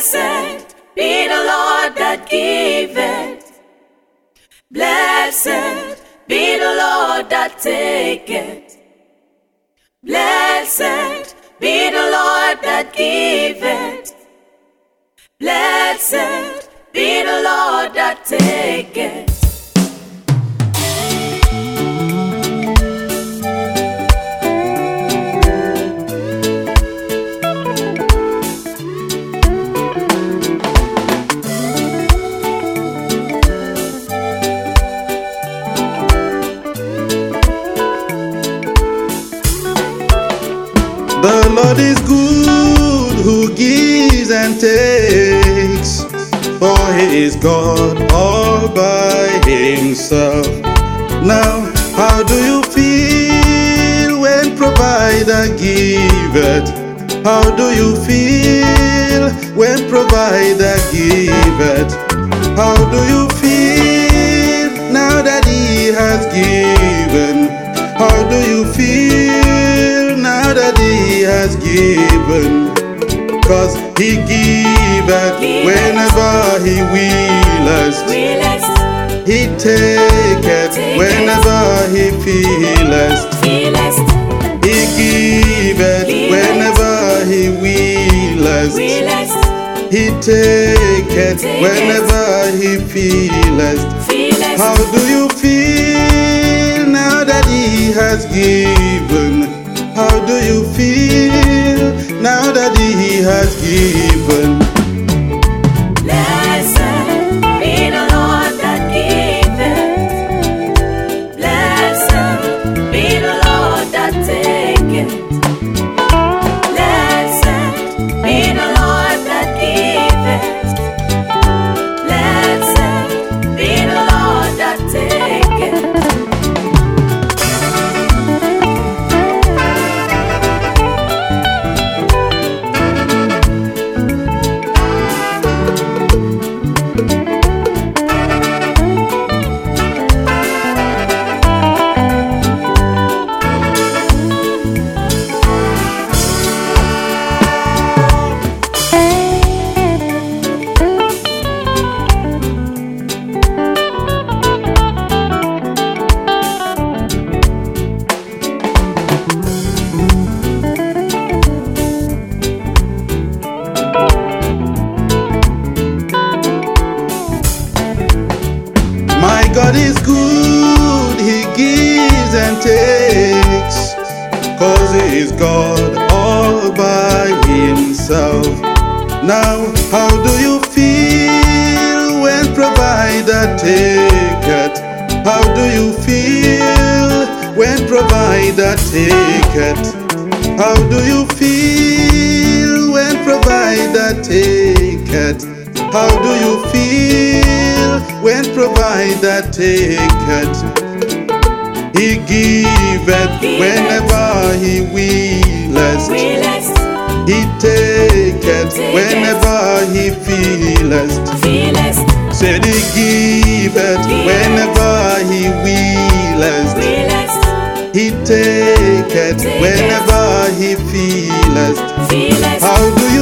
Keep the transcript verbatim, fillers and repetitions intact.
Blessed be the Lord that giveth. Blessed be the Lord that taketh. Blessed be the Lord that giveth. Blessed be the Lord that taketh. The Lord is good, who gives and takes, for He is God all by Himself. Now, how do you feel when Provider giveth? How do you feel when Provider giveth? How do you feel now that He has given? How do you feel now that He has given? Cause He giveth whenever He willeth. He taketh whenever He feeleth. He giveth whenever He willeth. He taketh whenever He feeleth. How do you feel now that He has given? How do you feel now that He has given? Blessed be the Lord that giveth. Blessed be the Lord that taketh. Blessed be the Lord that giveth. Blessed be the Lord that taketh. My God is good, He gives and takes, cause He is God all by Himself. Now, how do you feel when Provider taketh? How do you feel when Provider taketh? How do you feel when Provider taketh? How do you feel when Provider taketh? He giveth whenever He willeth. He taketh whenever He feeleth. Said He giveth whenever He willeth. He taketh whenever He feeleth. How do